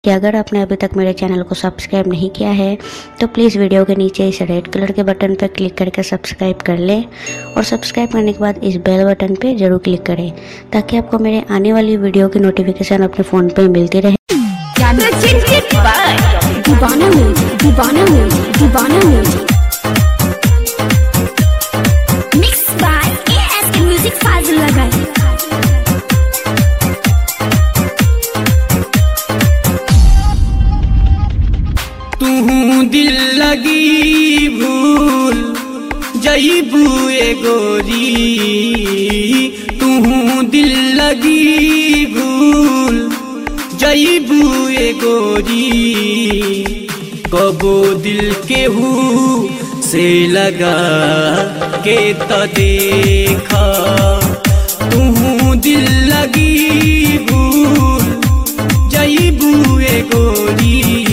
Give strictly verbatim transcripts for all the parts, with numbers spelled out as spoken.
कि अगर आपने अभी तक मेरे चैनल को सब्सक्राइब नहीं किया है तो प्लीज़ वीडियो के नीचे इस रेड कलर के बटन पर क्लिक करके सब्सक्राइब कर लें और सब्सक्राइब करने के बाद इस बेल बटन पे जरूर क्लिक करें ताकि आपको मेरे आने वाली वीडियो की नोटिफिकेशन अपने फ़ोन पे मिलती रहे। दीवाना music, Deewana music, Deewana music. Mix by ASK music Fazil लगाई। तू दिल लगी भूल जईबू ए गोरी, तू दिल लगी भूल जईबू ए गोरी, कबो दिल के हू से लगा के तो देखा। तू दिल लगी भूल जईबू ए गोरी,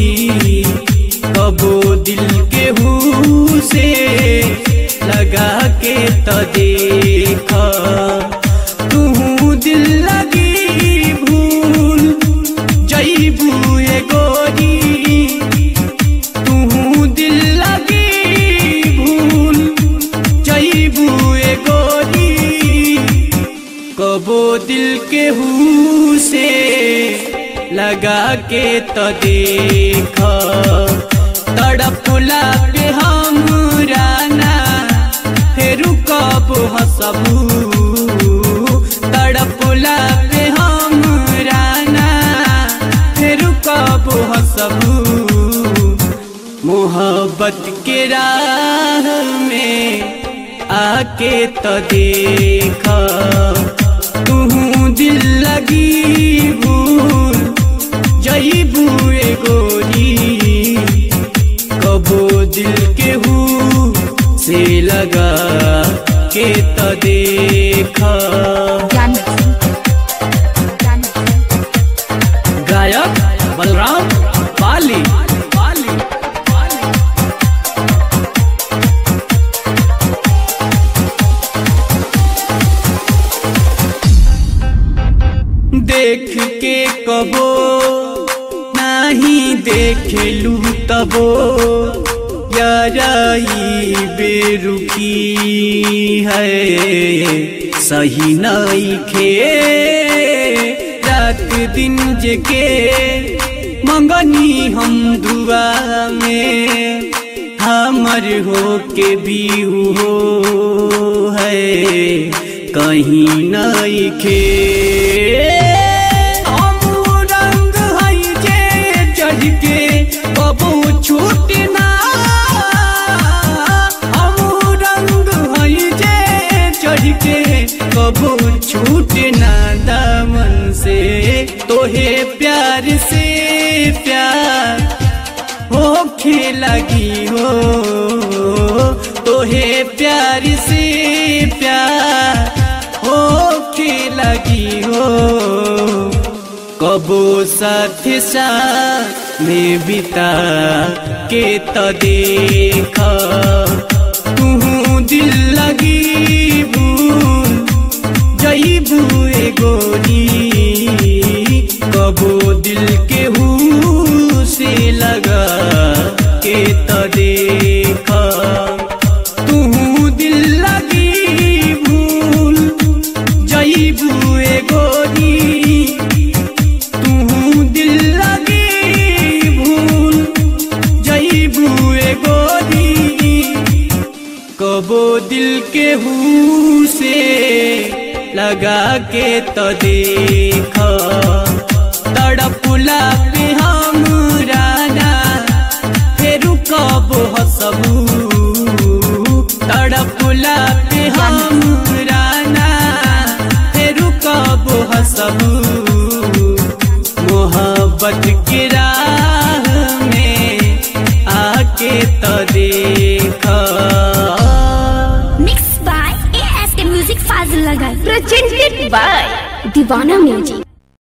कबो दिल के हू से लगा के तो देखा। तू दिल लगी भूल जईबू ए गोरी, तू दिल लगी भूल जईबू ए गोरी, कबो दिल के हू से लगा के तो देखा। तड़पला के हमरा ना फेरू कब हंसबू, तड़पला के हमरा ना फेरू कब हंसबू। मोहब्बत के राह में आके तो देखा। तू दिल लगी भूल जईबू ए गोरी, कबो दिल के हू से लगा के तो देखा। गायक बलराम पाली। देख के कबो नहीं देखेलू तबो याराई बेरुखी है सही नहीं खे। रात दिन जके मंगनी हम दुआ में, हमर हो के भी हो है कहीं नहीं खे। कबो छूट ना हम रंग हई जे चढ़ के, कबो छूट ना दामन से। तोहे प्यार से प्यार होखे लगी हो, तोहे प्यार से प्यार होखे लगी हो। कबो साथ साथ में बिता के तो देखा। तू दिल लगी भूल जईबू ए गोरी, कबो दिल के हू से लगा के तो देखा। तू दिल लगी भूल जईबू ए गोरी, कबो दिल के हू से लगा के तो देखा। तड़पला पे हमरा ना फेरू कब हंसबू, तड़पला पे हमरा ना फेरू कब हंसबू। मोहब्बत के राह में आके तो देखा। Mix by ASK music Fazil लगाई। Presented by Deewana music.